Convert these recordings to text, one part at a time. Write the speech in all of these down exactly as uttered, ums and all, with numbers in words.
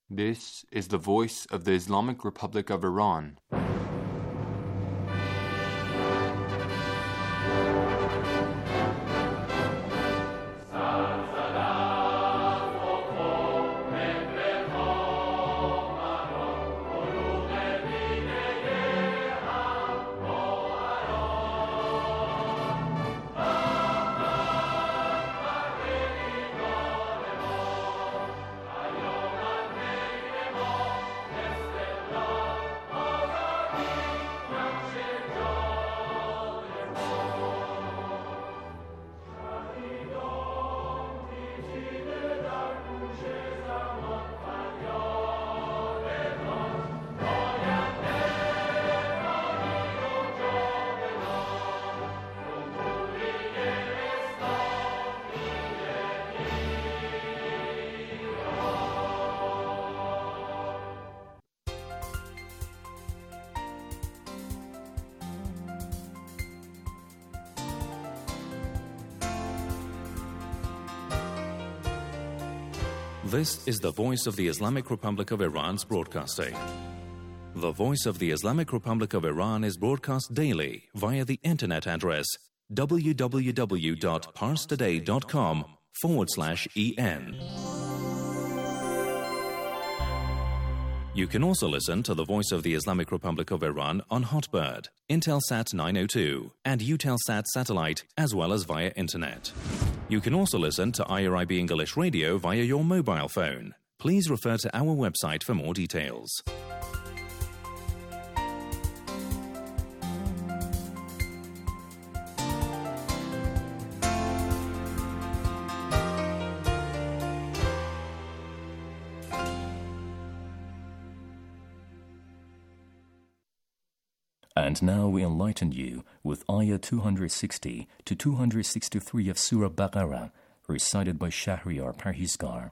This is the voice of the Islamic Republic of Iran. This is the Voice of the Islamic Republic of Iran's broadcasting. The Voice of the Islamic Republic of Iran is broadcast daily via the internet address www.parstoday.com forward slash en. You can also listen to the Voice of the Islamic Republic of Iran on Hotbird, Intelsat nine oh two, and Eutelsat satellite, as well as via internet. You can also listen to I R I B English Radio via your mobile phone. Please refer to our website for more details. And now we enlighten you with Ayah two sixty to two sixty-three of Surah Baqarah, recited by Shahriar Parhizgar.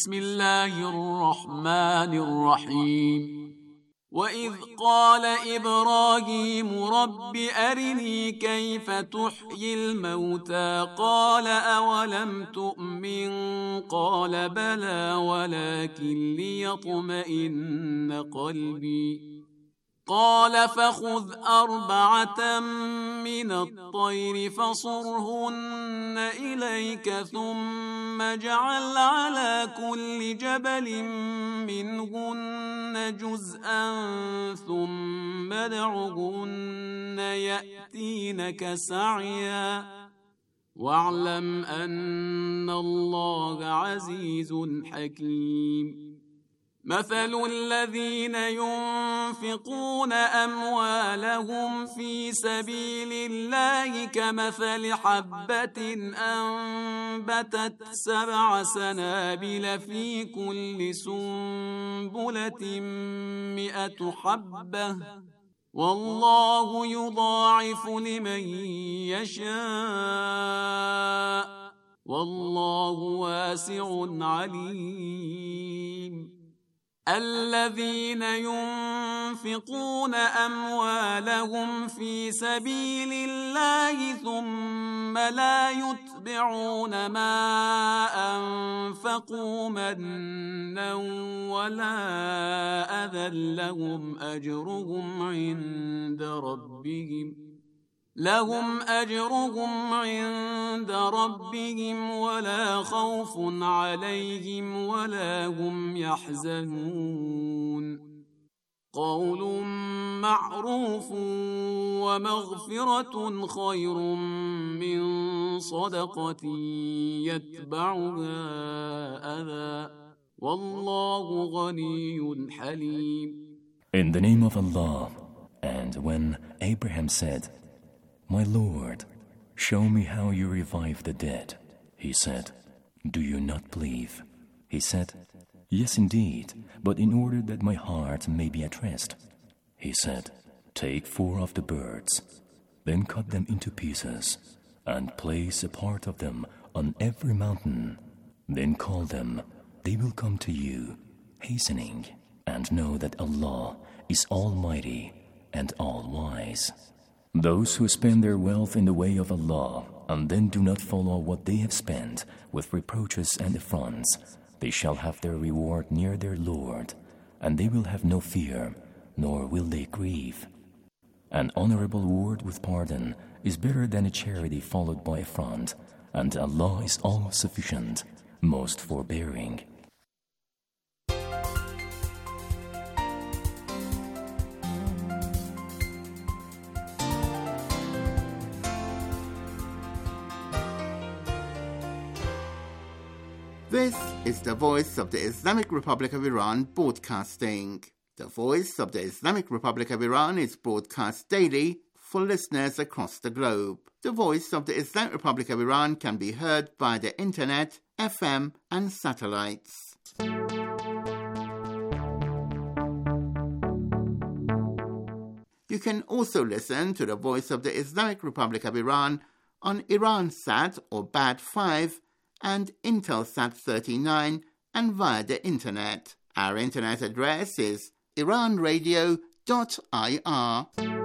Bismillahir-Rahmanir-Rahim. وَإِذْ قَالَ إِبْرَاهِيمُ رَبِّ أَرِنِي كَيْفَ تُحْيِي الْمَوْتَى قَالَ أَوَلَمْ تُؤْمِنْ قَالَ بَلَى وَلَكِنْ لِيَطْمَئِنَّ قَلْبِي قال فخذ أربعة من الطير فصرهن إليك ثم اجعل على كل جبل منهن جزءا ثم ادعهن يأتينك سعيا واعلم أن الله عزيز حكيم. مثل الذين ينفقون أموالهم في سبيل الله كمثل حبة أنبتت سبع سنابل في كل سنبلة مئة حبة والله يضاعف لمن يشاء والله واسع عليم. الذين ينفقون أموالهم في سبيل الله ثم لا يتبعون ما أنفقوا منا ولا أذى لهم أجرهم عند ربهم لهم أجرهم عند ربهم ولا خوف عليهم ولا هم يحزنون. قول معروف ومغفرة خير من صدقة يتبعها أذى والله غني حليم. In the name of Allah, and when Abraham said, My Lord, show me how you revive the dead. He said, Do you not believe? He said, Yes, indeed, but in order that my heart may be at rest. He said, Take four of the birds, then cut them into pieces, and place a part of them on every mountain. Then call them, they will come to you, hastening, and know that Allah is Almighty and All-Wise. Those who spend their wealth in the way of Allah and then do not follow what they have spent with reproaches and affronts, They shall have their reward near their Lord, and they will have no fear, nor will they grieve. An honorable word with pardon is better than a charity followed by affront, and Allah is all-sufficient, most forbearing. This is the Voice of the Islamic Republic of Iran broadcasting. The Voice of the Islamic Republic of Iran is broadcast daily for listeners across the globe. The Voice of the Islamic Republic of Iran can be heard via the internet, F M and satellites. You can also listen to the Voice of the Islamic Republic of Iran on Iransat or B A D five and Intelsat thirty-nine and via the internet. Our internet address is iran radio dot I R.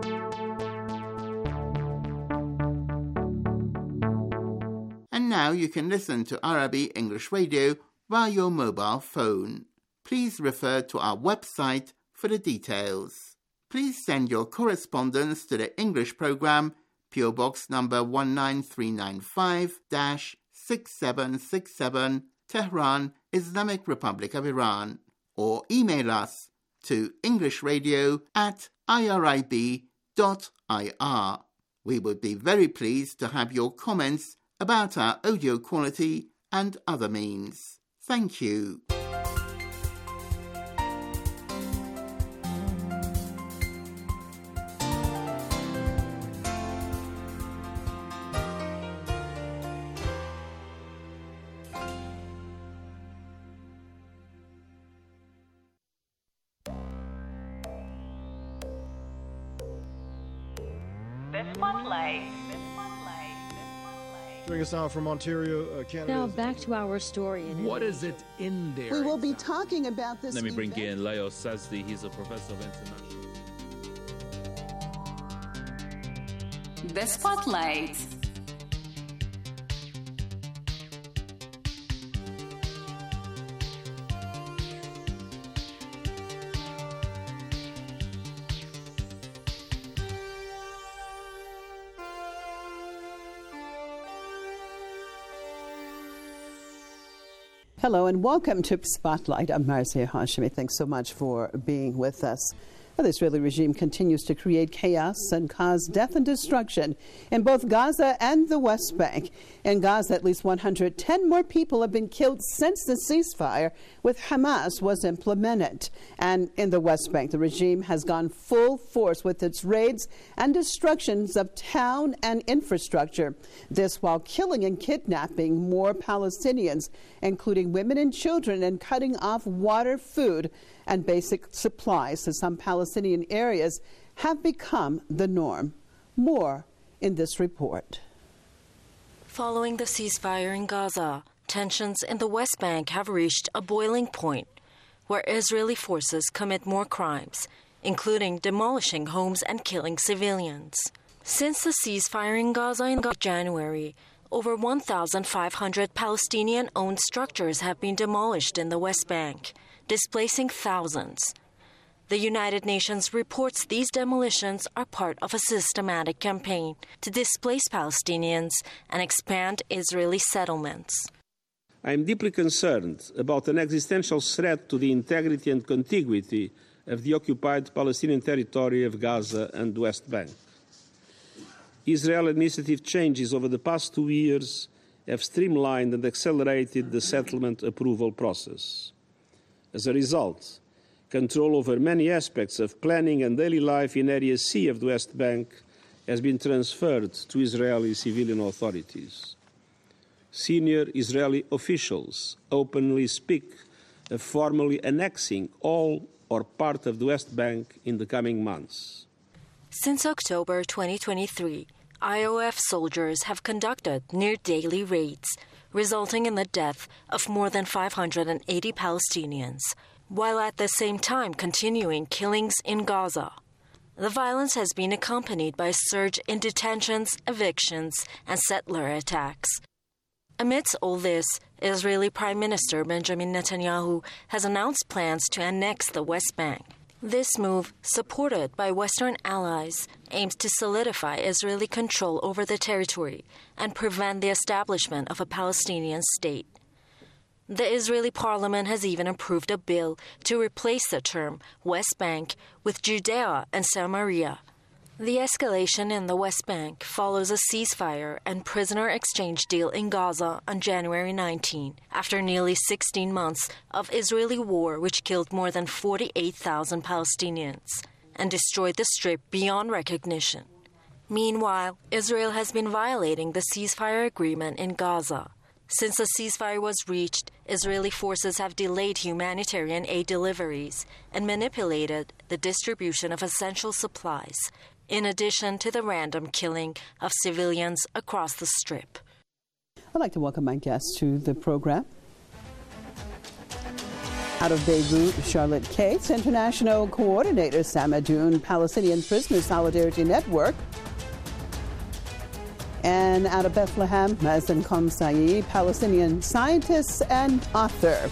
And now you can listen to Arabic English radio via your mobile phone. Please refer to our website for the details. Please send your correspondence to the English program, P O Box number one nine three nine five, six seven six seven, Tehran, Islamic Republic of Iran, or email us to englishradio at irib dot I R. We would be very pleased to have your comments about our audio quality and other means. Thank you. Bring us out from Ontario, uh, Canada. Now back to our story. In what is it in there? We will be talking about this. Let me bring event. in Leo Sazdi. He's a professor of international. The Spotlight. Hello and welcome to Spotlight. I'm Marcia Hashemi. Thanks so much for being with us. The Israeli regime continues to create chaos and cause death and destruction in both Gaza and the West Bank. In Gaza, at least one hundred ten more people have been killed since the ceasefire with Hamas was implemented. And in the West Bank, the regime has gone full force with its raids and destructions of town and infrastructure. This while killing and kidnapping more Palestinians, including women and children, and cutting off water, food, and basic supplies to some Palestinian areas have become the norm. More in this report. Following the ceasefire in Gaza, tensions in the West Bank have reached a boiling point, where Israeli forces commit more crimes, including demolishing homes and killing civilians. Since the ceasefire in Gaza in January, over one thousand five hundred Palestinian-owned structures have been demolished in the West Bank, displacing thousands. The United Nations reports these demolitions are part of a systematic campaign to displace Palestinians and expand Israeli settlements. I am deeply concerned about an existential threat to the integrity and contiguity of the occupied Palestinian territory of Gaza and West Bank. Israel administrative changes over the past two years have streamlined and accelerated the settlement approval process. As a result, control over many aspects of planning and daily life in Area C of the West Bank has been transferred to Israeli civilian authorities. Senior Israeli officials openly speak of formally annexing all or part of the West Bank in the coming months. Since October twenty twenty-three, I O F soldiers have conducted near-daily raids, resulting in the death of more than five hundred eighty Palestinians, while at the same time continuing killings in Gaza. The violence has been accompanied by a surge in detentions, evictions, and settler attacks. Amidst all this, Israeli Prime Minister Benjamin Netanyahu has announced plans to annex the West Bank. This move, supported by Western allies, aims to solidify Israeli control over the territory and prevent the establishment of a Palestinian state. The Israeli parliament has even approved a bill to replace the term West Bank with Judea and Samaria. The escalation in the West Bank follows a ceasefire and prisoner exchange deal in Gaza on January nineteenth, after nearly sixteen months of Israeli war which killed more than forty-eight thousand Palestinians and destroyed the Strip beyond recognition. Meanwhile, Israel has been violating the ceasefire agreement in Gaza. Since the ceasefire was reached, Israeli forces have delayed humanitarian aid deliveries and manipulated the distribution of essential supplies, in addition to the random killing of civilians across the Strip. I'd like to welcome my guests to the program. Out of Beirut, Charlotte Cates, International Coordinator, Samadoun Palestinian Prisoner Solidarity Network. And out of Bethlehem, Mazen Komsai, Palestinian scientist and author.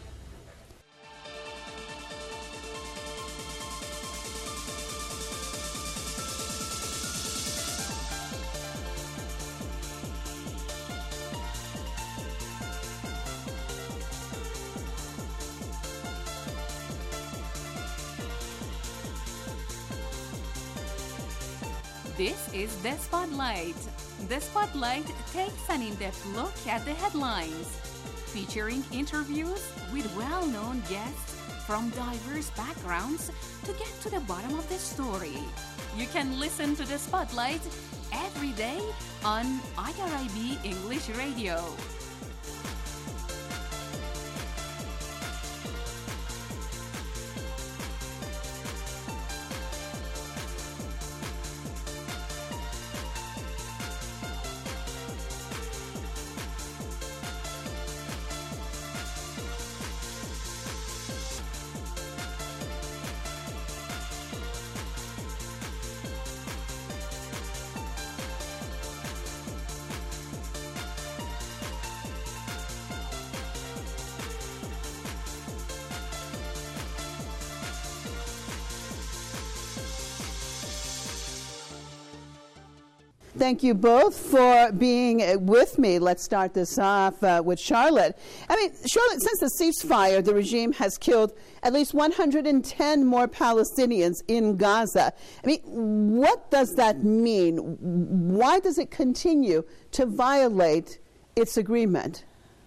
This is The Spotlight. The Spotlight takes an in-depth look at the headlines, featuring interviews with well-known guests from diverse backgrounds to get to the bottom of the story. You can listen to The Spotlight every day on I R I B English Radio. Thank you both for being with me. Let's start this off uh, with Charlotte. I mean, Charlotte, since the ceasefire, the regime has killed at least one hundred ten more Palestinians in Gaza. I mean, what does that mean? Why does it continue to violate its agreement?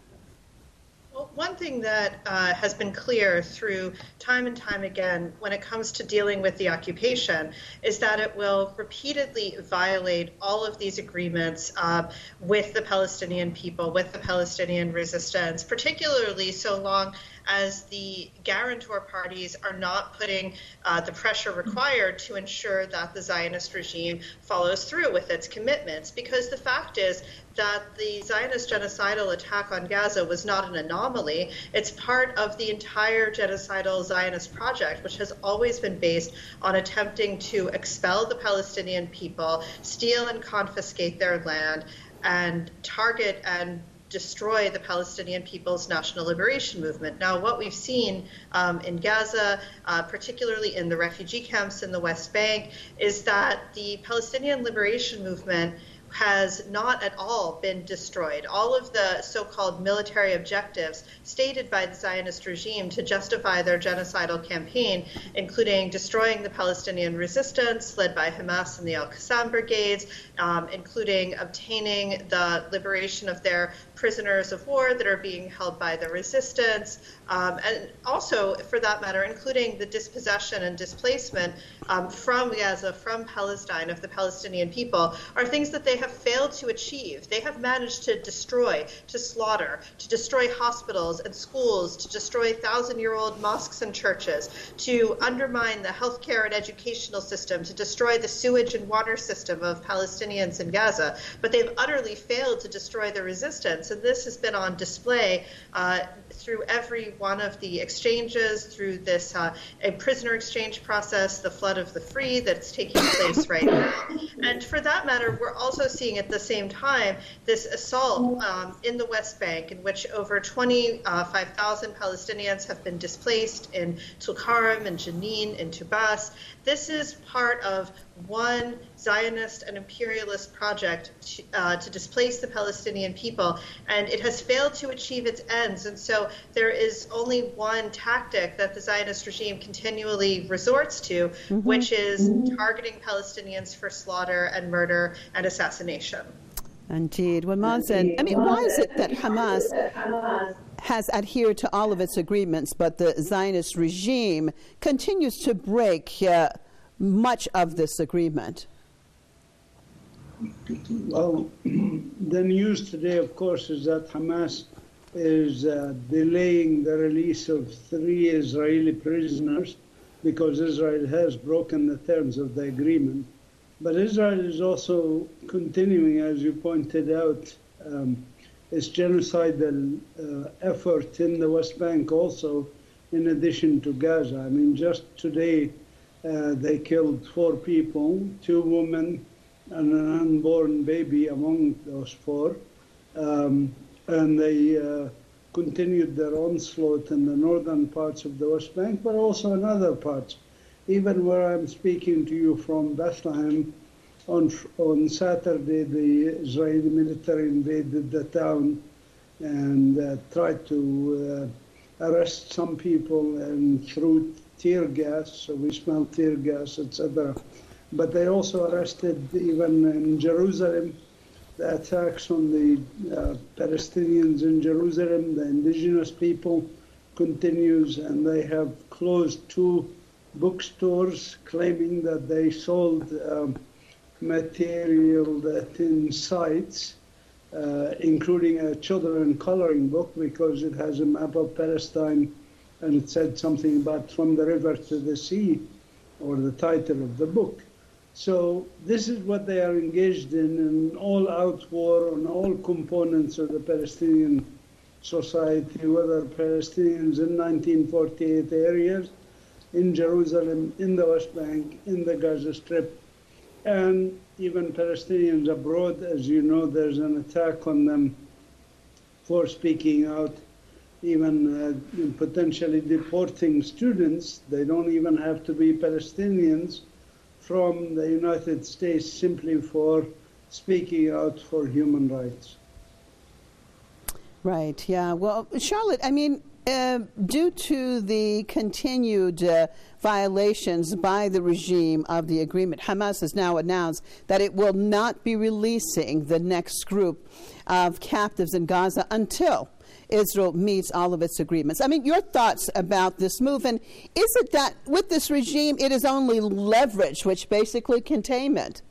Well, one thing that uh, has been clear through time and time again when it comes to dealing with the occupation is that it will repeatedly violate all of these agreements uh, with the Palestinian people, with the Palestinian resistance, particularly so long as the guarantor parties are not putting uh, the pressure required to ensure that the Zionist regime follows through with its commitments. Because the fact is that the Zionist genocidal attack on Gaza was not an anomaly. It's part of the entire genocidal Zionist project, which has always been based on attempting to expel the Palestinian people, steal and confiscate their land, and target and destroy the Palestinian People's National Liberation Movement. Now, what we've seen um, in Gaza, uh, particularly in the refugee camps in the West Bank, is that the Palestinian Liberation Movement has not at all been destroyed. All of the so-called military objectives stated by the Zionist regime to justify their genocidal campaign, including destroying the Palestinian resistance led by Hamas and the Al-Qassam brigades, um, including obtaining the liberation of their prisoners of war that are being held by the resistance, um, and also, for that matter, including the dispossession and displacement um, from Gaza, from Palestine, of the Palestinian people, are things that they have failed to achieve. They have managed to destroy, to slaughter, to destroy hospitals and schools, to destroy thousand-year-old mosques and churches, to undermine the healthcare and educational system, to destroy the sewage and water system of Palestinians in Gaza. But they've utterly failed to destroy the resistance, and this has been on display uh, through every one of the exchanges, through this uh, a prisoner exchange process, the flood of the free that's taking place right now. And for that matter, we're also seeing at the same time this assault um, in the West Bank, in which over twenty-five thousand Palestinians have been displaced in Tulkarm and Jenin and Tubas. This is part of one Zionist and imperialist project to, uh, to displace the Palestinian people, and it has failed to achieve its ends. And so there is only one tactic that the Zionist regime continually resorts to, mm-hmm. which is mm-hmm. targeting Palestinians for slaughter and murder and assassination. Indeed. Well, Mazen, I mean, why is it that Hamas has adhered to all of its agreements, but the Zionist regime continues to break uh, much of this agreement? Well, the news today, of course, is that Hamas is uh, delaying the release of three Israeli prisoners because Israel has broken the terms of the agreement. But Israel is also continuing, as you pointed out, um, its genocidal uh, effort in the West Bank also, in addition to Gaza. I mean, just today, uh, they killed four people, two women and an unborn baby among those four. Um, and they uh, continued their onslaught in the northern parts of the West Bank, but also in other parts. Even where I'm speaking to you from Bethlehem, on on Saturday, the Israeli military invaded the town and uh, tried to uh, arrest some people and threw tear gas, so we smelled tear gas, et cetera. But they also arrested, even in Jerusalem, the attacks on the uh, Palestinians in Jerusalem, the indigenous people, continues, and they have closed two bookstores claiming that they sold um, material that incites, uh, including a children coloring book, because it has a map of Palestine and it said something about from the river to the sea, or the title of the book. So this is what they are engaged in, an all-out war on all components of the Palestinian society, whether Palestinians in nineteen forty-eight areas, in Jerusalem, in the West Bank, in the Gaza Strip, and even Palestinians abroad. As you know, there's an attack on them for speaking out, even uh, potentially deporting students. They don't even have to be Palestinians from the United States simply for speaking out for human rights. Right, yeah. Well, Charlotte, I mean, uh, due to the continued uh, violations by the regime of the agreement, Hamas has now announced that it will not be releasing the next group of captives in Gaza until Israel meets all of its agreements. I mean, your thoughts about this move, and is it that with this regime it is only leverage, which basically containment?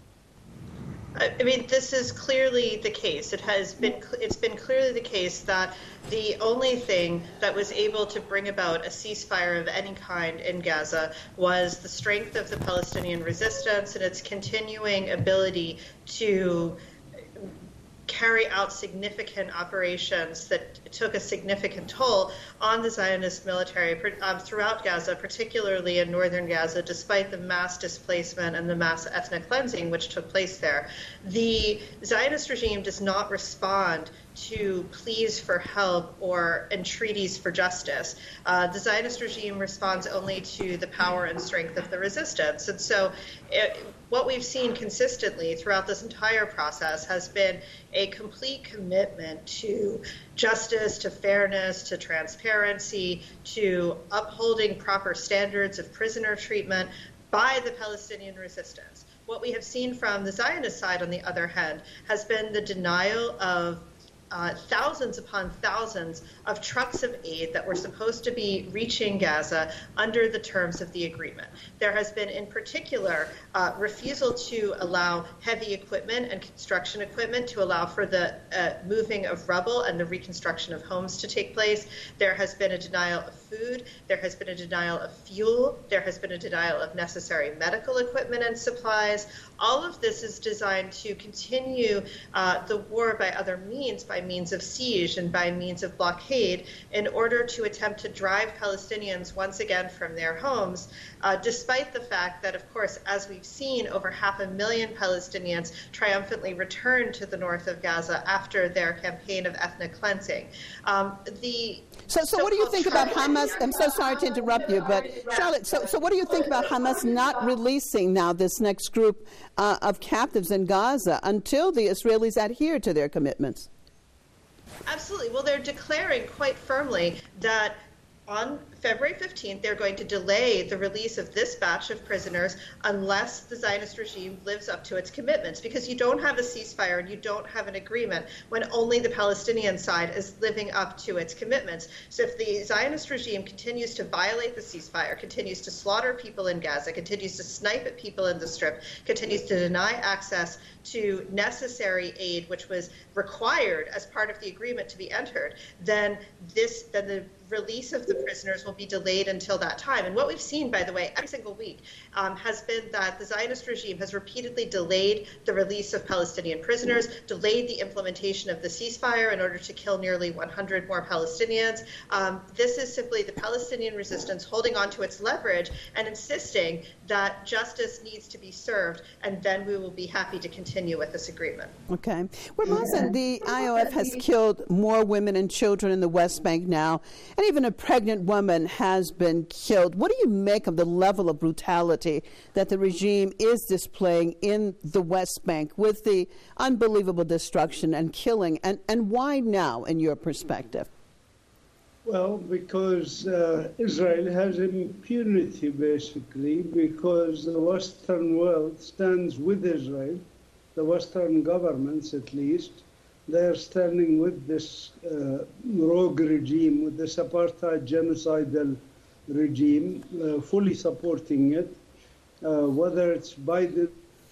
I mean, this is clearly the case. It has been, it's been clearly the case that the only thing that was able to bring about a ceasefire of any kind in Gaza was the strength of the Palestinian resistance and its continuing ability to carry out significant operations that took a significant toll on the Zionist military um, throughout Gaza, particularly in northern Gaza, despite the mass displacement and the mass ethnic cleansing which took place there. The Zionist regime does not respond to pleas for help or entreaties for justice. Uh, the Zionist regime responds only to the power and strength of the resistance. And so it, what we've seen consistently throughout this entire process has been a complete commitment to justice, to fairness, to transparency, to upholding proper standards of prisoner treatment by the Palestinian resistance. What we have seen from the Zionist side, on the other hand, has been the denial of Uh, thousands upon thousands of trucks of aid that were supposed to be reaching Gaza under the terms of the agreement. There has been, in particular, uh, refusal to allow heavy equipment and construction equipment to allow for the uh, moving of rubble and the reconstruction of homes to take place. There has been a denial of food. There has been a denial of fuel. There has been a denial of necessary medical equipment and supplies. All of this is designed to continue uh, the war by other means, by by means of siege and by means of blockade in order to attempt to drive Palestinians once again from their homes, uh, despite the fact that, of course, as we've seen, over half a million Palestinians triumphantly returned to the north of Gaza after their campaign of ethnic cleansing. Um, the So, so what do you think about Hamas? I'm so sorry to interrupt you, but Charlotte, so, so what do you think about Hamas not releasing now this next group uh, of captives in Gaza until the Israelis adhere to their commitments? Absolutely. Well, they're declaring quite firmly that on February fifteenth, they're going to delay the release of this batch of prisoners unless the Zionist regime lives up to its commitments, because you don't have a ceasefire and you don't have an agreement when only the Palestinian side is living up to its commitments. So if the Zionist regime continues to violate the ceasefire, continues to slaughter people in Gaza, continues to snipe at people in the Strip, continues to deny access to necessary aid, which was required as part of the agreement to be entered, then this, then the release of the prisoners will be delayed until that time. And what we've seen, by the way, every single week um, has been that the Zionist regime has repeatedly delayed the release of Palestinian prisoners, delayed the implementation of the ceasefire in order to kill nearly one hundred more Palestinians. Um, this is simply the Palestinian resistance holding on to its leverage and insisting that justice needs to be served, and then we will be happy to continue with this agreement. Okay. Well, Mazen, the I O F has killed more women and children in the West Bank now, and even a pregnant woman has been killed. What do you make of the level of brutality that the regime is displaying in the West Bank with the unbelievable destruction and killing, and, and why now, in your perspective? Well, because uh, Israel has impunity, basically, because the Western world stands with Israel, the Western governments at least. They're standing with this uh, rogue regime, with this apartheid genocidal regime, uh, fully supporting it, uh, whether it's Biden.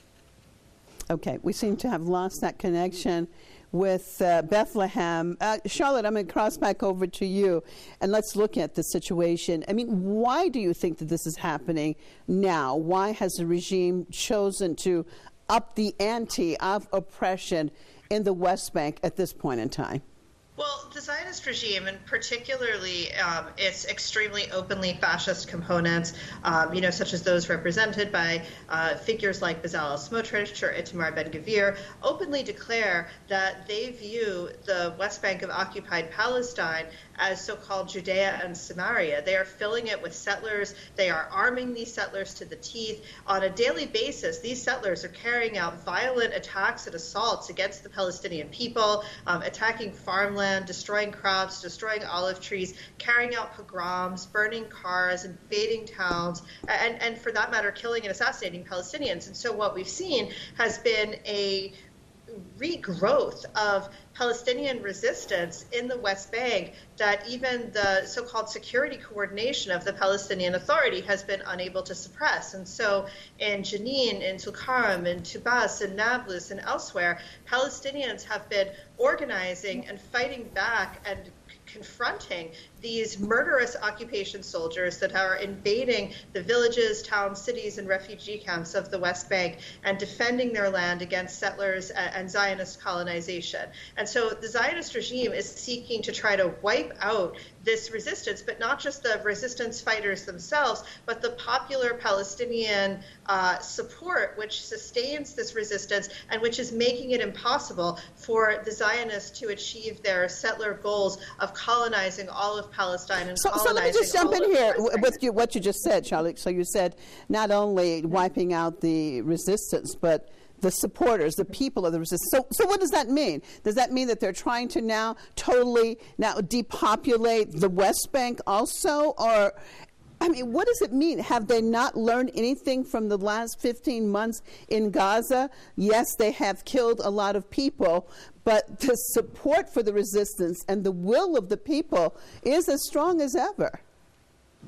Okay, we seem to have lost that connection with uh, Bethlehem. Uh, Charlotte, I'm going to cross back over to you, and let's look at the situation. I mean, why do you think that this is happening now? Why has the regime chosen to up the ante of oppression in the West Bank at this point in time? Well, the Zionist regime, and particularly um, its extremely openly fascist components, um, you know, such as those represented by uh, figures like Bezalel Smotrich or Itamar Ben-Gvir, openly declare that they view the West Bank of occupied Palestine as so-called Judea and Samaria. They are filling it with settlers. They are arming these settlers to the teeth. On a daily basis, these settlers are carrying out violent attacks and assaults against the Palestinian people, um, attacking farmland, destroying crops, destroying olive trees, carrying out pogroms, burning cars, invading towns, and, and for that matter, killing and assassinating Palestinians. And so what we've seen has been a regrowth of Palestinian resistance in the West Bank that even the so-called security coordination of the Palestinian Authority has been unable to suppress. And so in Jenin, in Tulkarm, in Tubas, in Nablus, and elsewhere, Palestinians have been organizing and fighting back and confronting these murderous occupation soldiers that are invading the villages, towns, cities, and refugee camps of the West Bank and defending their land against settlers and Zionist colonization. And so the Zionist regime is seeking to try to wipe out this resistance, but not just the resistance fighters themselves, but the popular Palestinian uh, support which sustains this resistance and which is making it impossible for the Zionists to achieve their settler goals of colonizing all of Palestine and so, colonizing so let me just jump in here Palestine. with you, what you just said, Charlotte. So you said not only wiping out the resistance, but the supporters, the people of the resistance. So, so what does that mean? Does that mean that they're trying to now totally now depopulate the West Bank also? Or, I mean, what does it mean? Have they not learned anything from the last fifteen months in Gaza? Yes, they have killed a lot of people, but the support for the resistance and the will of the people is as strong as ever.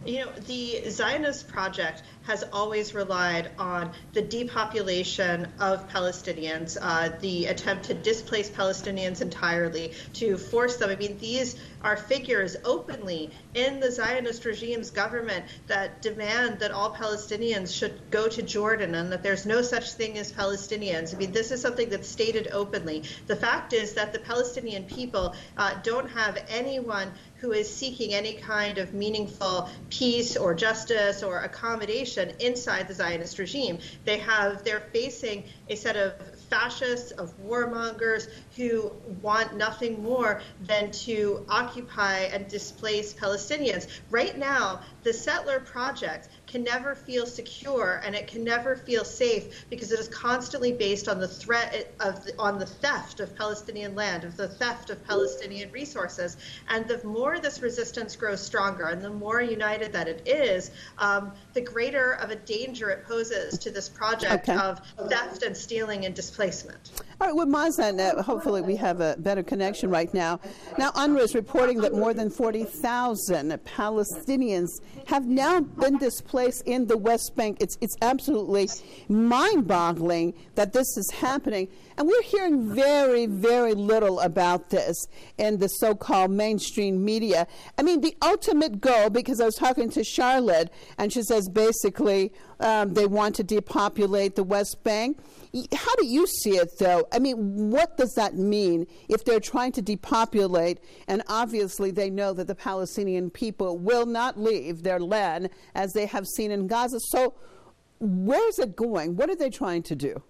You know, the Zionist project has always relied on the depopulation of Palestinians, uh, the attempt to displace Palestinians entirely, to force them. I mean, these are figures openly in the Zionist regime's government that demand that all Palestinians should go to Jordan and that there's no such thing as Palestinians. I mean, this is something that's stated openly. The fact is that the Palestinian people uh, don't have anyone who is seeking any kind of meaningful peace or justice or accommodation inside the Zionist regime. They have, they're facing a set of fascists, of warmongers who want nothing more than to occupy and displace Palestinians. Right now, the settler project can never feel secure and it can never feel safe because it is constantly based on the threat of the, on the theft of Palestinian land, of the theft of Palestinian resources. And the more this resistance grows stronger and the more united that it is, um, the greater of a danger it poses to this project okay. of theft and stealing and displacement. All right, with Mazen, uh, hopefully we have a better connection right now. Now, UNRWA is reporting that more than forty thousand Palestinians have now been displaced in the West Bank. It's, it's absolutely mind-boggling that this is happening. And we're hearing very, very little about this in the so-called mainstream media. I mean, the ultimate goal, because I was talking to Charlotte, and she says basically um, they want to depopulate the West Bank. How do you see it, though? I mean, what does that mean if they're trying to depopulate, and obviously they know that the Palestinian people will not leave their land, as they have seen in Gaza? So where is it going? What are they trying to do?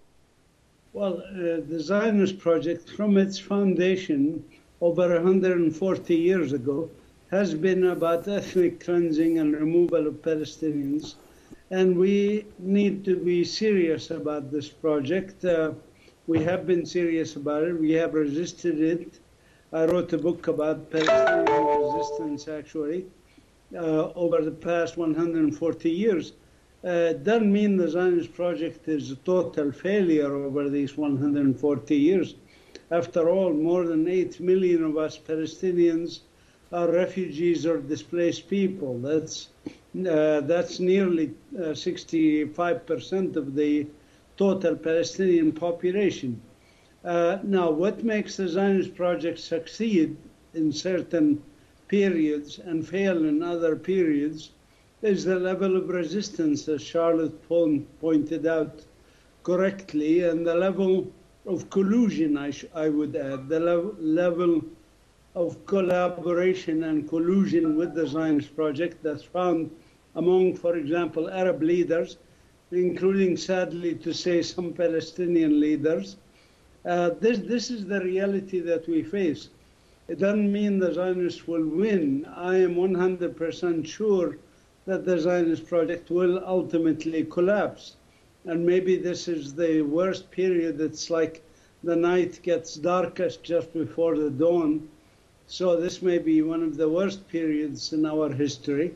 Well, uh, the Zionist project, from its foundation over one hundred forty years ago, has been about ethnic cleansing and removal of Palestinians. And we need to be serious about this project. Uh, we have been serious about it. We have resisted it. I wrote a book about Palestinian resistance, actually, uh, over the past one hundred forty years. Uh, it doesn't mean the Zionist project is a total failure over these one hundred forty years. After all, more than eight million of us Palestinians are refugees or displaced people. That's uh, that's nearly uh, sixty-five percent of the total Palestinian population. Uh, now, what makes the Zionist project succeed in certain periods and fail in other periods is the level of resistance, as Charlotte pointed out correctly, and the level of collusion, I, sh I would add, the level, level of collaboration and collusion with the Zionist project that's found among, for example, Arab leaders, including, sadly to say, some Palestinian leaders. Uh, this, this is the reality that we face. It doesn't mean the Zionists will win. I am one hundred percent sure that the Zionist project will ultimately collapse. And maybe this is the worst period. It's like the night gets darkest just before the dawn. So this may be one of the worst periods in our history.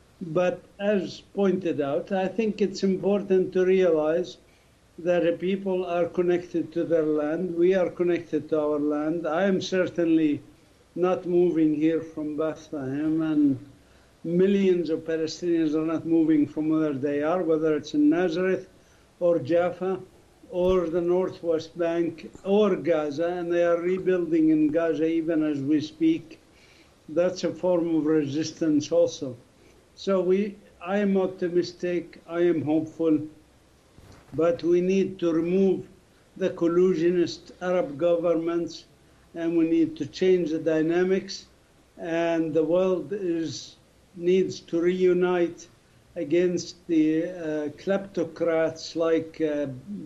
But as pointed out, I think it's important to realize that people are connected to their land. We are connected to our land. I am certainly not moving here from Bethlehem, and millions of Palestinians are not moving from where they are, whether it's in Nazareth or Jaffa or the Northwest Bank or Gaza, and they are rebuilding in Gaza even as we speak. That's a form of resistance also. So we, I am optimistic, I am hopeful, but we need to remove the collusionist Arab governments, and we need to change the dynamics, and the world is needs to reunite against the uh, kleptocrats like uh,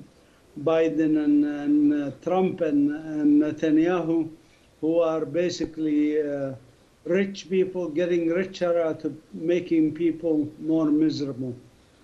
Biden and, and uh, Trump and, and Netanyahu, who are basically uh, rich people getting richer out of making people more miserable.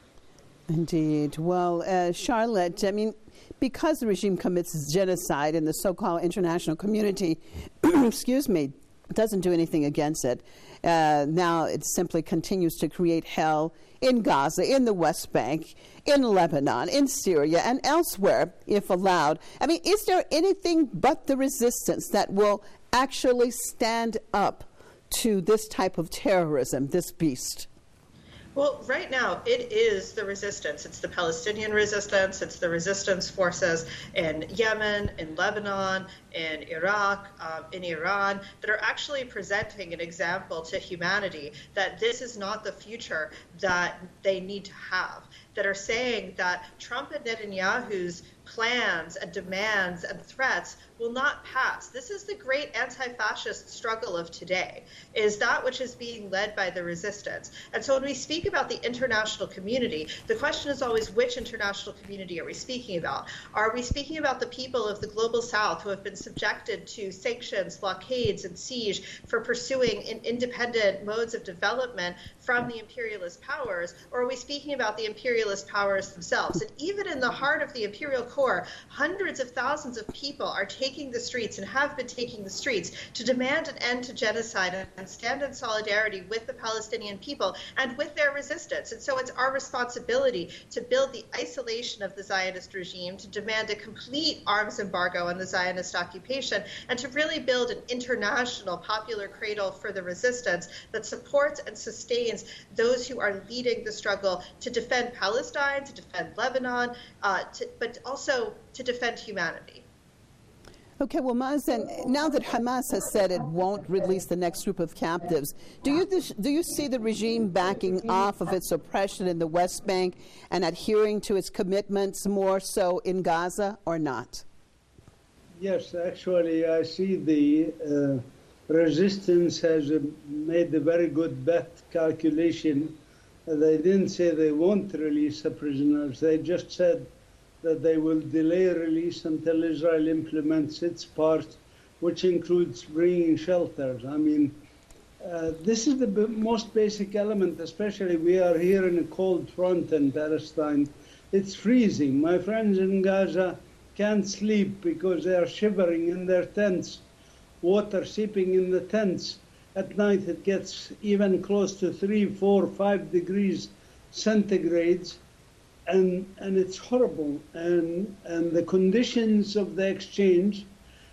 Indeed. Well, uh, Charlotte, I mean, because the regime commits genocide and the so-called international community, excuse me, doesn't do anything against it. Uh, now it simply continues to create hell in Gaza, in the West Bank, in Lebanon, in Syria, and elsewhere, if allowed. I mean, is there anything but the resistance that will actually stand up to this type of terrorism, this beast? Well, right now, it is the resistance. It's the Palestinian resistance. It's the resistance forces in Yemen, in Lebanon, in Iraq, um, in Iran, that are actually presenting an example to humanity that this is not the future that they need to have, that are saying that Trump and Netanyahu's plans and demands and threats will not pass. This is the great anti-fascist struggle of today, is that which is being led by the resistance. And so when we speak about the international community, the question is always, which international community are we speaking about? Are we speaking about the people of the global south who have been subjected to sanctions, blockades, and siege for pursuing in independent modes of development from the imperialist powers? Or are we speaking about the imperialist powers themselves? And even in the heart of the imperial core, hundreds of thousands of people are taking the streets and have been taking the streets to demand an end to genocide and stand in solidarity with the Palestinian people and with their resistance. And so it's our responsibility to build the isolation of the Zionist regime, to demand a complete arms embargo on the Zionist occupation, and to really build an international popular cradle for the resistance that supports and sustains those who are leading the struggle to defend Palestine, to defend Lebanon, uh, to, but also to defend humanity. Okay, well, Mazen, now that Hamas has said it won't release the next group of captives, do you do you see the regime backing off of its oppression in the West Bank and adhering to its commitments more so in Gaza or not? Yes, actually, I see the uh, resistance has uh, made a very good bet calculation. Uh, they didn't say they won't release the prisoners. They just said that they will delay release until Israel implements its part, which includes bringing shelters. I mean, uh, this is the b- most basic element, especially we are here in a cold front in Palestine. It's freezing. My friends in Gaza can't sleep because they are shivering in their tents, water seeping in the tents. At night it gets even close to three, four, five degrees centigrades. And, and it's horrible. And, and the conditions of the exchange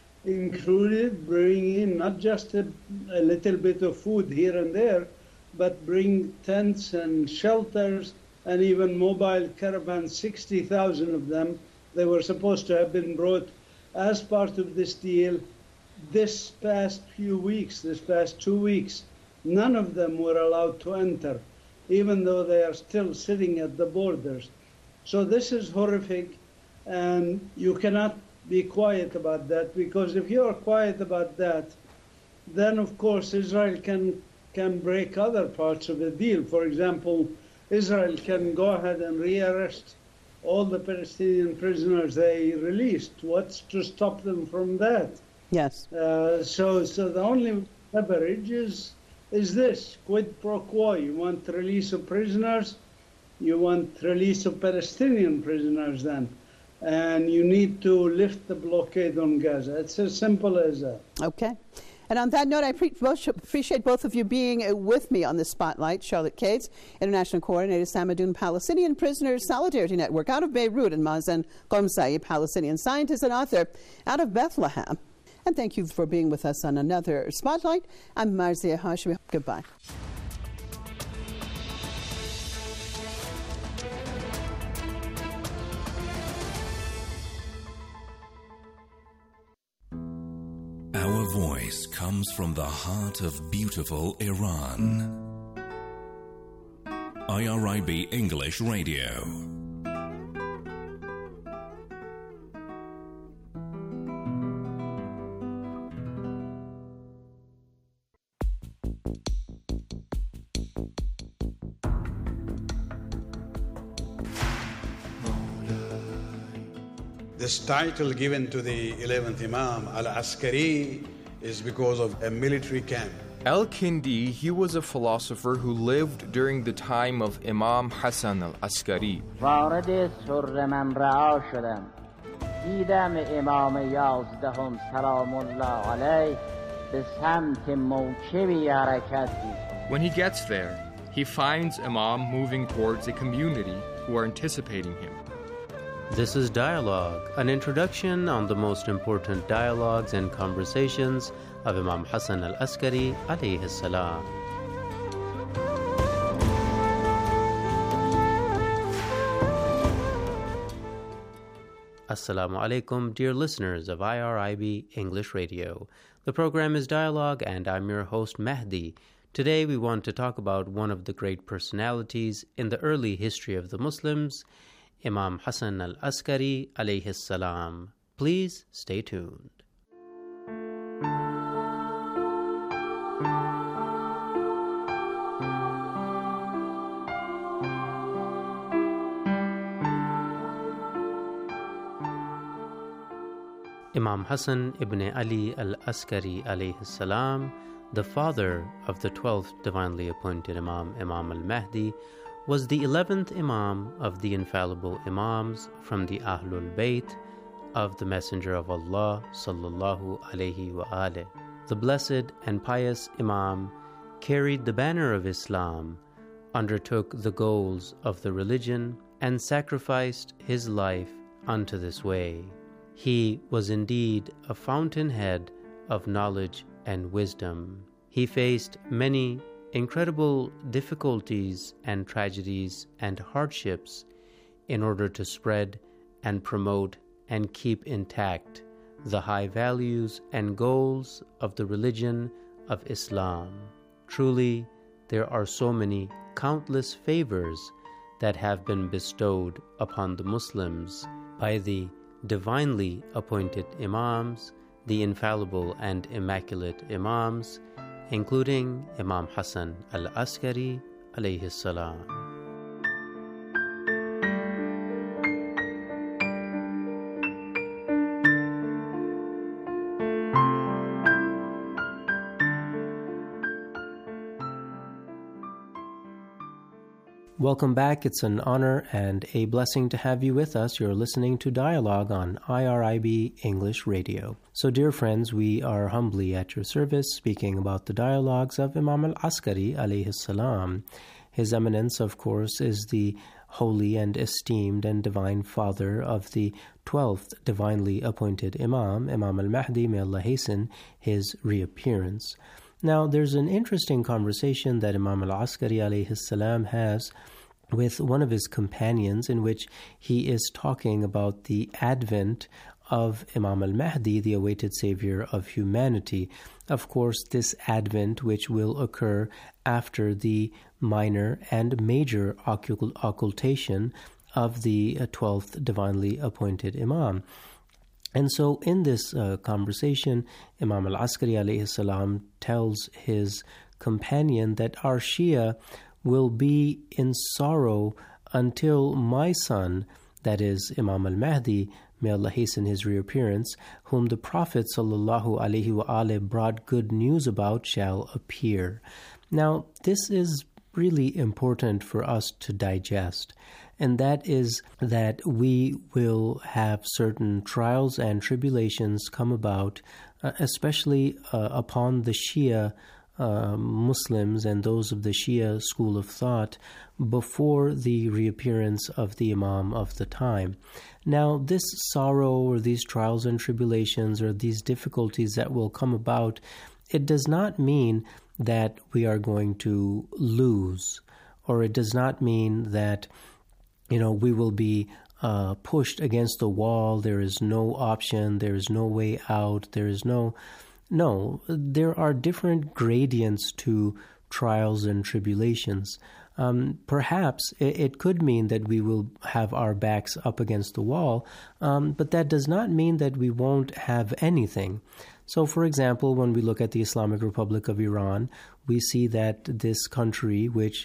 included bringing in not just a, a little bit of food here and there, but bring tents and shelters and even mobile caravans, sixty thousand of them. They were supposed to have been brought as part of this deal this past few weeks, this past two weeks. None of them were allowed to enter, even though they are still sitting at the borders. So this is horrific, and you cannot be quiet about that, because if you are quiet about that, then of course Israel can can break other parts of the deal. For example, Israel can go ahead and rearrest all the Palestinian prisoners they released. What's to stop them from that? Yes. Uh, so, so the only leverage is is this quid pro quo. You want the release of prisoners. You want release of Palestinian prisoners then, and you need to lift the blockade on Gaza. It's as simple as that. Okay. And on that note, I pre- appreciate both of you being with me on this spotlight. Charlotte Cates, International Coordinator, Samadoun Palestinian Prisoners Solidarity Network out of Beirut, and Mazen Qomsaei, Palestinian scientist and author out of Bethlehem. And thank you for being with us on another spotlight. I'm Marzia Hashmi. Goodbye. Our voice comes from the heart of beautiful Iran. I R I B English Radio. This title given to the eleventh Imam, Al-Askari, is because of a military camp. Al-Kindi, he was a philosopher who lived during the time of Imam Hassan al-Askari. وارد سر من رعا شدم دیدم امام یازدهم سلام الله علیه به سمت موکبی حرکت می‌کند. When he gets there, he finds Imam moving towards a community who are anticipating him. This is Dialogue, an introduction on the most important dialogues and conversations of Imam Hassan al-Askari alayhi salam. Assalamu alaikum, dear listeners of I R I B English Radio. The program is Dialogue, and I'm your host, Mahdi. Today we want to talk about one of the great personalities in the early history of the Muslims, Imam Hassan al-Askari alayhi salam. Please stay tuned. Imam Hassan ibn Ali al-Askari alayhi salam, the father of the twelfth divinely appointed Imam, Imam al-Mahdi, was the eleventh Imam of the infallible Imams from the Ahlul Bayt of the Messenger of Allah sallallahu alayhi wa alih. The blessed and pious Imam carried the banner of Islam, undertook the goals of the religion, and sacrificed his life unto this way. He was indeed a fountainhead of knowledge and wisdom. He faced many incredible difficulties and tragedies and hardships in order to spread and promote and keep intact the high values and goals of the religion of Islam. Truly, there are so many countless favors that have been bestowed upon the Muslims by the divinely appointed Imams, the infallible and immaculate Imams, including Imam Hassan al-Askari alayhi salam. Welcome back. It's an honor and a blessing to have you with us. You're listening to Dialogue on I R I B English Radio. So, dear friends, we are humbly at your service, speaking about the dialogues of Imam al-Askari alayhi salam. His eminence, of course, is the holy and esteemed and divine father of the twelfth divinely appointed Imam, Imam al-Mahdi, may Allah hasten his reappearance. Now, there's an interesting conversation that Imam al-Askari alayhi salam has with one of his companions, in which he is talking about the advent of Imam al-Mahdi, the awaited savior of humanity. Of course, this advent, which will occur after the minor and major occultation of the twelfth divinely appointed Imam. And so in this uh, conversation, Imam al-Askari alayhi salam tells his companion that our Shia will be in sorrow until my son, that is Imam al-Mahdi, may Allah hasten his reappearance, whom the Prophet sallallahu alaihi wa alih brought good news about, shall appear. Now, this is really important for us to digest. And that is that we will have certain trials and tribulations come about, uh, especially uh, upon the Shia uh, Muslims and those of the Shia school of thought, before the reappearance of the Imam of the time. Now, this sorrow or these trials and tribulations or these difficulties that will come about, it does not mean that we are going to lose, or it does not mean that You know, we will be uh, pushed against the wall. There is no option. There is no way out. There is no... No, there are different gradients to trials and tribulations. Um, perhaps it, it could mean that we will have our backs up against the wall, um, but that does not mean that we won't have anything. So, for example, when we look at the Islamic Republic of Iran, we see that this country, which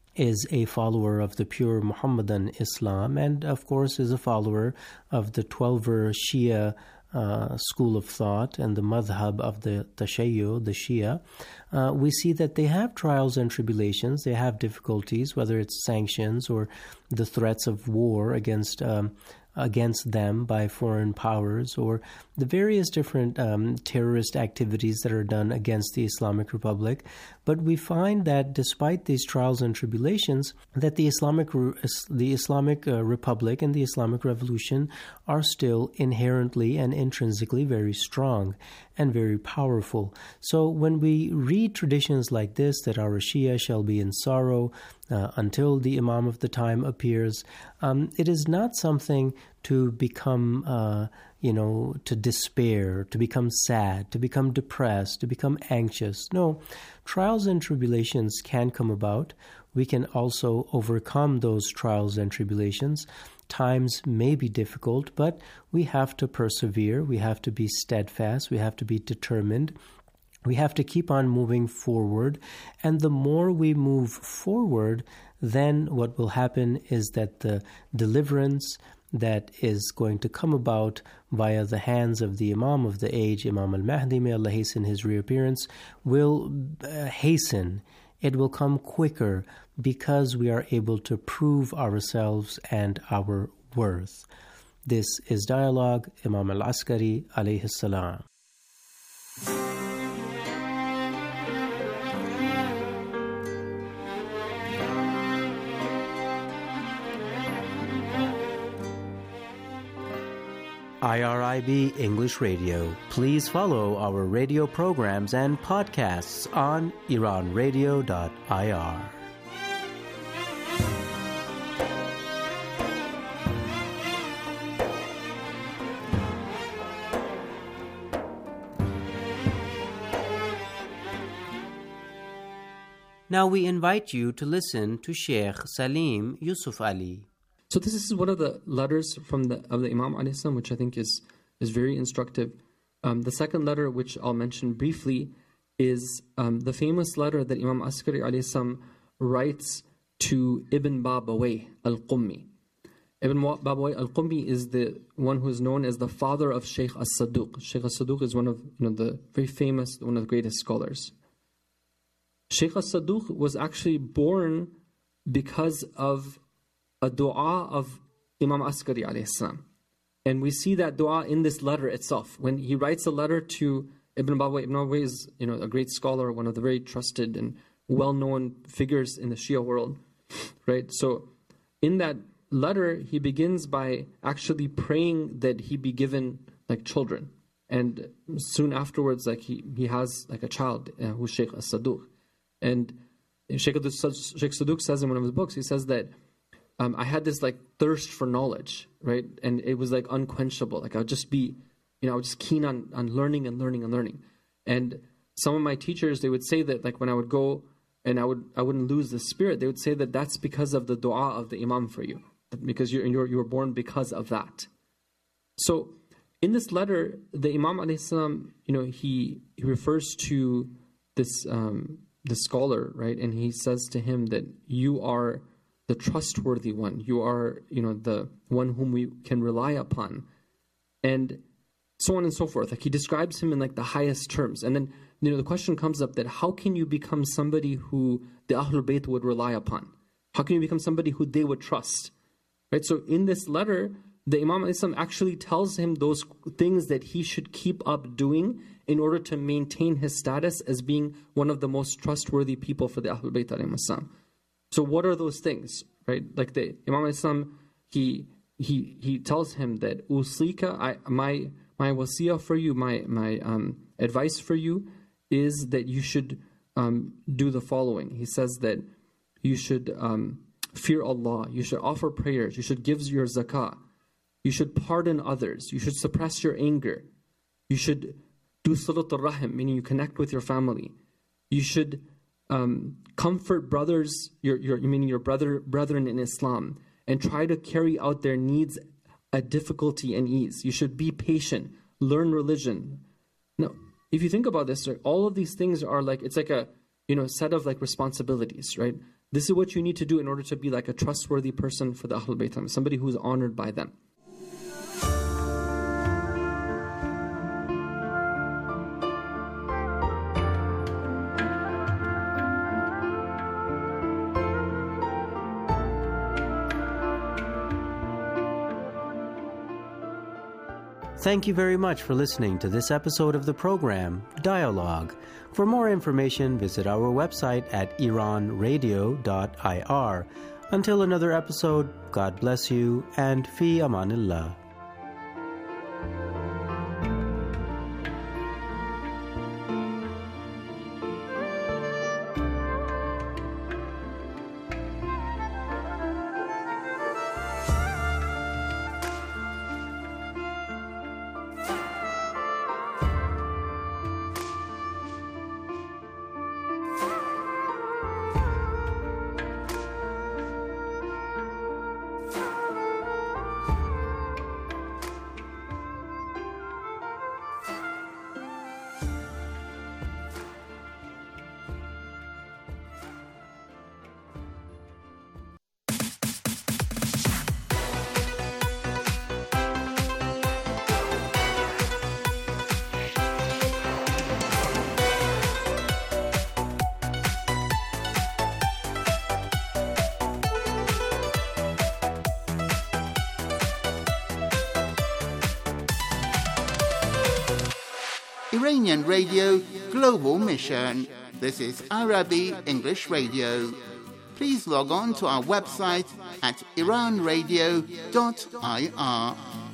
is a follower of the pure Muhammadan Islam, and of course is a follower of the Twelver Shia uh, school of thought and the madhab of the Tashayyu, the Shia, uh, we see that they have trials and tribulations, they have difficulties, whether it's sanctions or the threats of war against um, against them by foreign powers, or the various different um, terrorist activities that are done against the Islamic Republic. But we find that despite these trials and tribulations, that the Islamic the Islamic uh, Republic and the Islamic Revolution are still inherently and intrinsically very strong and very powerful. So when we read traditions like this, that our Shia shall be in sorrow uh, until the Imam of the time appears, um, it is not something to become, uh, you know, to despair, to become sad, to become depressed, to become anxious. No, trials and tribulations can come about. We can also overcome those trials and tribulations. Times may be difficult, but we have to persevere. We have to be steadfast. We have to be determined. We have to keep on moving forward. And the more we move forward, then what will happen is that the deliverance that is going to come about via the hands of the Imam of the age, Imam al-Mahdi, may Allah hasten his reappearance, will uh, hasten. It will come quicker because we are able to prove ourselves and our worth. This is Dialogue, Imam al-Askari alayhi salam. I R I B English Radio. Please follow our radio programs and podcasts on iran radio dot I R. Now we invite you to listen to Sheikh Salim Yusuf Ali. So this is one of the letters from the of the Imam alayhi salam, which I think is is very instructive. Um, the second letter, which I'll mention briefly, is um, the famous letter that Imam Askari alayhi salam writes to Ibn Babawayh al-Qummi. Ibn Babawayh al-Qummi is the one who is known as the father of Shaykh as-Saduq. Shaykh as-Saduq is one of you know the very famous, one of the greatest scholars. Shaykh as-Saduq was actually born because of a dua of Imam Askari alayhi salam. And we see that dua in this letter itself. When he writes a letter to Ibn Babawayh, Ibn Babawayh is you know, a great scholar, one of the very trusted and well-known figures in the Shia world. Right? So in that letter, he begins by actually praying that he be given like children. And soon afterwards, like he, he has like a child uh, who's Shaykh as-Saduq. And Shaykh Saduq says in one of his books, he says that Um, I had this like thirst for knowledge, right? And it was like unquenchable. Like I would just be, you know, I was just keen on, on learning and learning and learning. And some of my teachers, they would say that like when I would go and I would I wouldn't lose the spirit, they would say that that's because of the dua of the Imam for you, because you're you're you were born because of that. So in this letter, the Imam alayhi salam, you know, he he refers to this um, the scholar, right? And he says to him that you are the trustworthy one. You are, you know, the one whom we can rely upon. And so on and so forth. Like he describes him in like the highest terms. And then, you know, the question comes up that how can you become somebody who the Ahlul Bayt would rely upon? How can you become somebody who they would trust? Right? So in this letter, the Imam Islam actually tells him those things that he should keep up doing in order to maintain his status as being one of the most trustworthy people for the Ahlul Bayt alayhim assalam. So what are those things, right? Like the Imam Islam, he he he tells him that uslika, I my my wasiyah for you, my my um, advice for you is that you should um, do the following. He says that you should um, fear Allah, you should offer prayers, you should give your zakah, you should pardon others, you should suppress your anger, you should do salat al-rahim, meaning you connect with your family, you should Um, comfort brothers, your, your, meaning your brother, brethren in Islam, and try to carry out their needs at difficulty and ease. You should be patient, learn religion. Now, if you think about this, right, all of these things are like, it's like a, you know, set of like responsibilities, right? This is what you need to do in order to be like a trustworthy person for the Ahlul Bayt, somebody who's honored by them. Thank you very much for listening to this episode of the program, Dialogue. For more information, visit our website at iran radio dot I R. Until another episode, God bless you and fi amanillah. Iranian Radio Global Mission. This is Arabic English Radio. Please log on to our website at iran radio dot I R.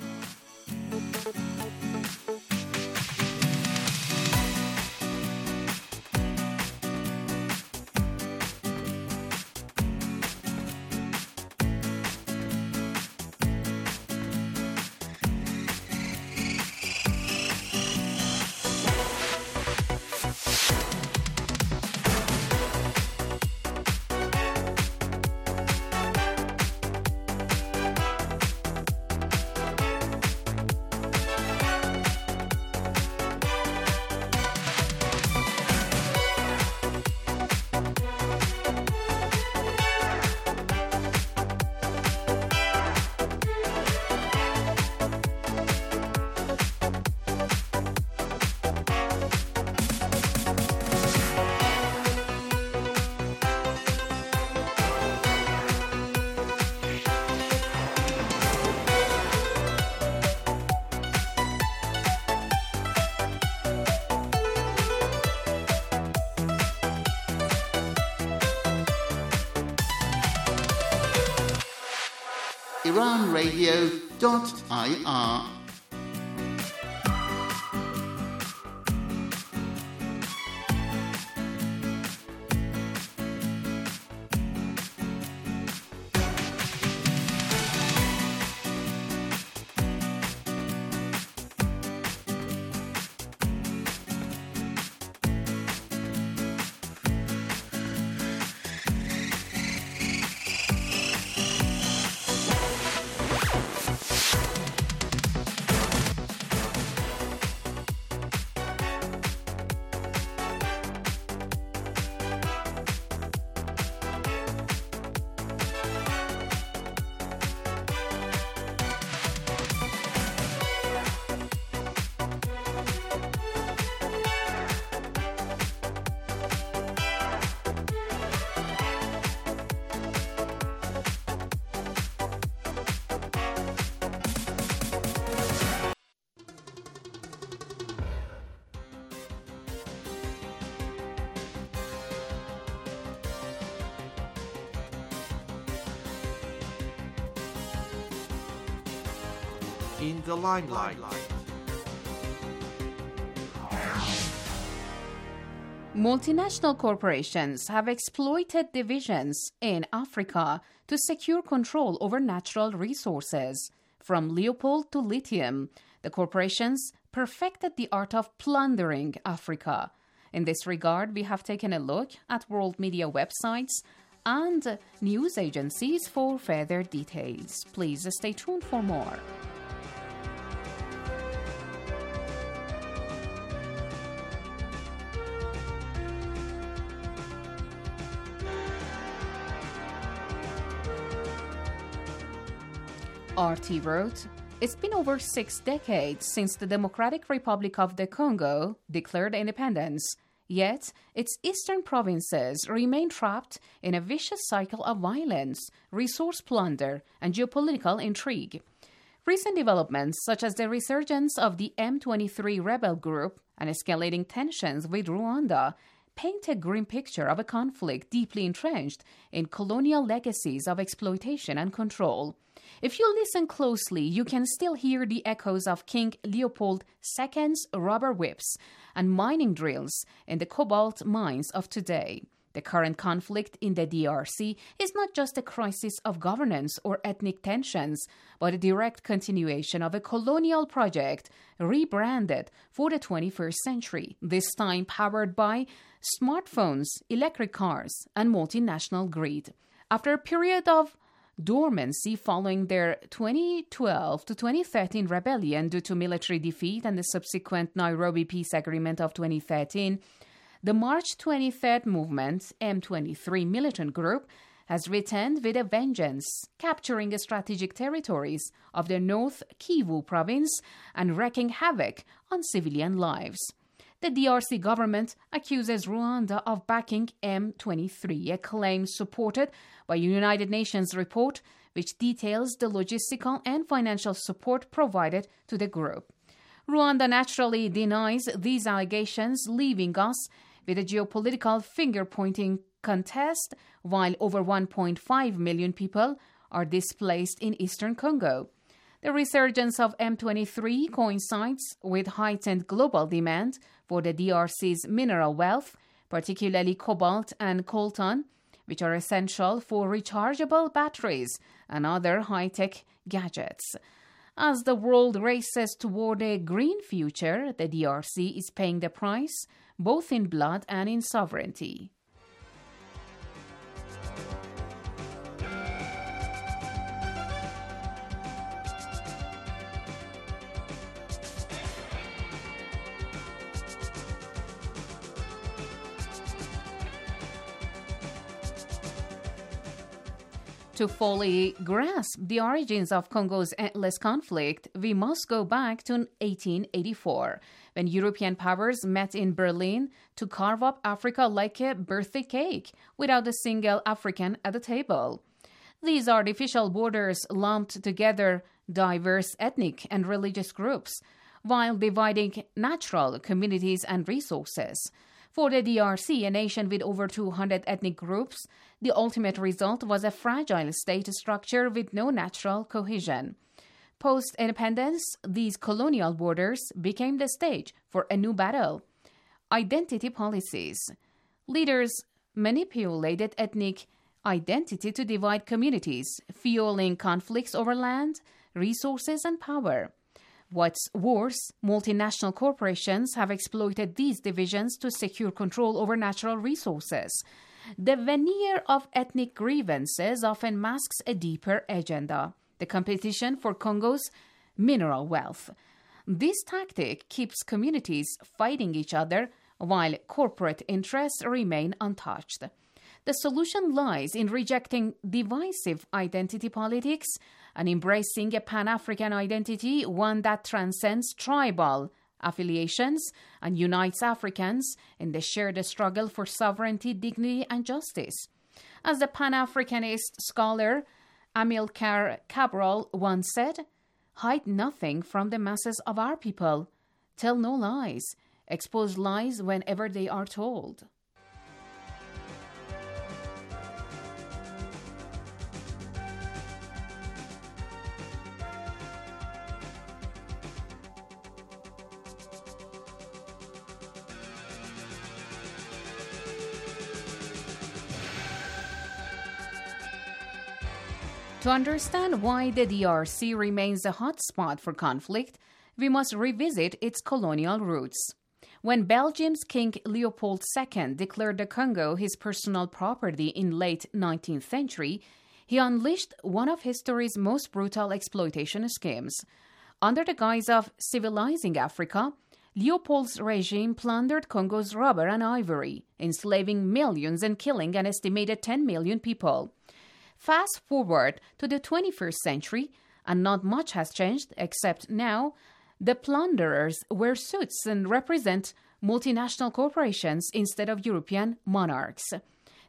iran radio dot I R. In the limelight. Multinational corporations have exploited divisions in Africa to secure control over natural resources. From Leopold to lithium, the corporations perfected the art of plundering Africa. In this regard, we have taken a look at world media websites and news agencies for further details. Please stay tuned for more. R T wrote, "It's been over six decades since the Democratic Republic of the Congo declared independence, yet its eastern provinces remain trapped in a vicious cycle of violence, resource plunder, and geopolitical intrigue. Recent developments, such as the resurgence of the M twenty-three rebel group and escalating tensions with Rwanda, paint a grim picture of a conflict deeply entrenched in colonial legacies of exploitation and control. If you listen closely, you can still hear the echoes of King Leopold the Second's rubber whips and mining drills in the cobalt mines of today. The current conflict in the D R C is not just a crisis of governance or ethnic tensions, but a direct continuation of a colonial project rebranded for the twenty-first century, this time powered by smartphones, electric cars, and multinational greed. After a period of dormancy following their twenty twelve to twenty thirteen rebellion due to military defeat and the subsequent Nairobi Peace Agreement of twenty thirteen, the March twenty-third movement, M twenty-three militant group, has returned with a vengeance, capturing the strategic territories of the North Kivu province and wreaking havoc on civilian lives. The D R C government accuses Rwanda of backing M twenty-three, a claim supported by a United Nations report which details the logistical and financial support provided to the group. Rwanda naturally denies these allegations, leaving us with a geopolitical finger-pointing contest, while over one point five million people are displaced in eastern Congo. The resurgence of M twenty-three coincides with heightened global demand for the D R C's mineral wealth, particularly cobalt and coltan, which are essential for rechargeable batteries and other high-tech gadgets. As the world races toward a green future, the D R C is paying the price, both in blood and in sovereignty. To fully grasp the origins of Congo's endless conflict, we must go back to eighteen eighty-four, when European powers met in Berlin to carve up Africa like a birthday cake, without a single African at the table. These artificial borders lumped together diverse ethnic and religious groups, while dividing natural communities and resources. For the D R C, a nation with over two hundred ethnic groups, the ultimate result was a fragile state structure with no natural cohesion. Post-independence, these colonial borders became the stage for a new battle: identity policies. Leaders manipulated ethnic identity to divide communities, fueling conflicts over land, resources, and power. What's worse, multinational corporations have exploited these divisions to secure control over natural resources. The veneer of ethnic grievances often masks a deeper agenda: the competition for Congo's mineral wealth. This tactic keeps communities fighting each other while corporate interests remain untouched. The solution lies in rejecting divisive identity politics and embracing a Pan-African identity, one that transcends tribal affiliations and unites Africans in the shared struggle for sovereignty, dignity, and justice. As the Pan-Africanist scholar Amilcar Cabral once said, "Hide nothing from the masses of our people. Tell no lies. Expose lies whenever they are told." To understand why the D R C remains a hotspot for conflict, we must revisit its colonial roots. When Belgium's King Leopold the Second declared the Congo his personal property in late nineteenth century, he unleashed one of history's most brutal exploitation schemes. Under the guise of civilizing Africa, Leopold's regime plundered Congo's rubber and ivory, enslaving millions and killing an estimated ten million people. Fast forward to the twenty-first century, and not much has changed, except now the plunderers wear suits and represent multinational corporations instead of European monarchs.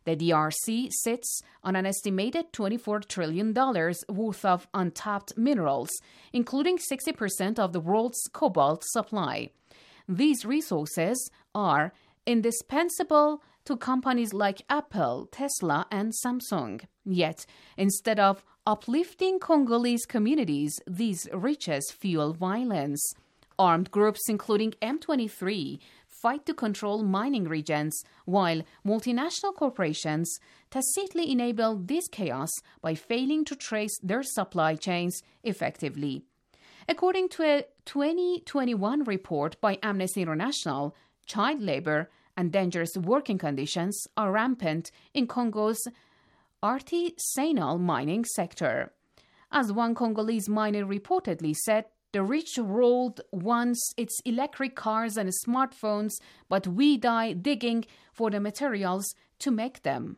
The D R C sits on an estimated twenty-four trillion dollars worth of untapped minerals, including sixty percent of the world's cobalt supply. These resources are indispensable to companies like Apple, Tesla, and Samsung. Yet, instead of uplifting Congolese communities, these riches fuel violence. Armed groups, including M twenty-three, fight to control mining regions, while multinational corporations tacitly enable this chaos by failing to trace their supply chains effectively. According to a twenty twenty-one report by Amnesty International, child labor and dangerous working conditions are rampant in Congo's artisanal mining sector. As one Congolese miner reportedly said, "The rich world wants its electric cars and smartphones, but we die digging for the materials to make them."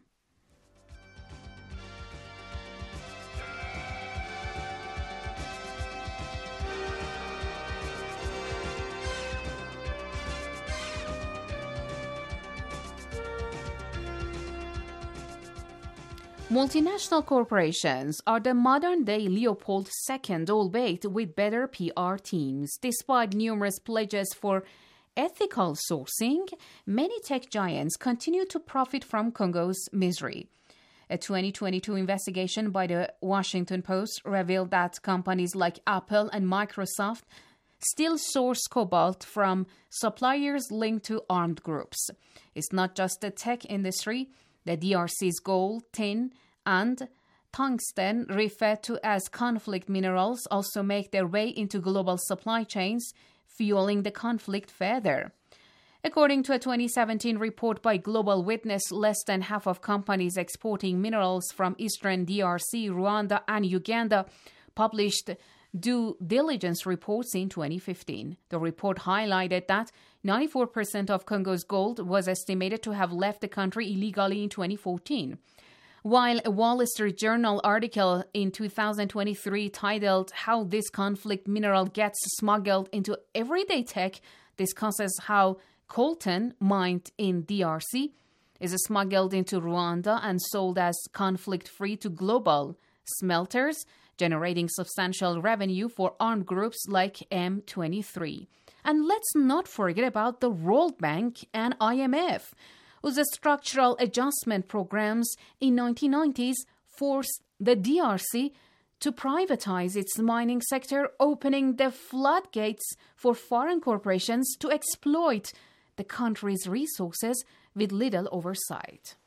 Multinational corporations are the modern-day Leopold the Second, albeit with better P R teams. Despite numerous pledges for ethical sourcing, many tech giants continue to profit from Congo's misery. A twenty twenty-two investigation by the Washington Post revealed that companies like Apple and Microsoft still source cobalt from suppliers linked to armed groups. It's not just the tech industry. The D R C's gold, tin, and tungsten, referred to as conflict minerals, also make their way into global supply chains, fueling the conflict further. According to a twenty seventeen report by Global Witness, less than half of companies exporting minerals from eastern D R C, Rwanda, and Uganda published due diligence reports in twenty fifteen. The report highlighted that ninety-four percent of Congo's gold was estimated to have left the country illegally in twenty fourteen. While a Wall Street Journal article in two thousand twenty-three titled "How This Conflict Mineral Gets Smuggled into Everyday Tech" discusses how coltan mined in D R C is smuggled into Rwanda and sold as conflict-free to global smelters, generating substantial revenue for armed groups like M twenty-three. And let's not forget about the World Bank and I M F, whose structural adjustment programs in nineteen nineties forced the D R C to privatize its mining sector, opening the floodgates for foreign corporations to exploit the country's resources with little oversight.